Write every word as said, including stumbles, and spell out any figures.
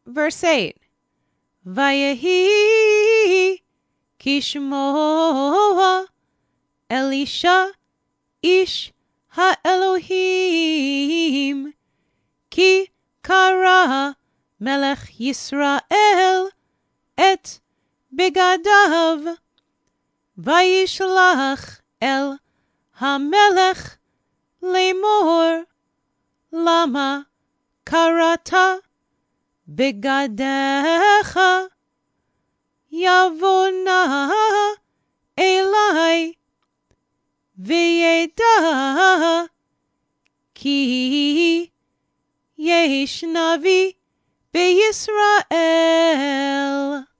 verse eight. Vayehi kishmoa Elisha ish ha-Elohim ki kara melech Yisrael et begadav vayishlach el hamelech lemor lama karata begadecha yavona elai v'yeda ki yesh navi beYisrael.